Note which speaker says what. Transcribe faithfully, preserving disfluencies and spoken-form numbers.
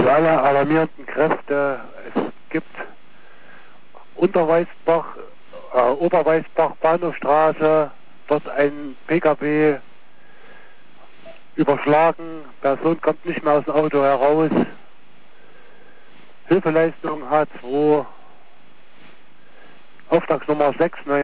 Speaker 1: Für alle alarmierenden Kräfte, es gibt Unterweißbach, äh, Oberweißbach, Bahnhofstraße, dort ein P K W überschlagen, Person kommt nicht mehr aus dem Auto heraus, Hilfeleistung H zwei, Auftragsnummer sechs neun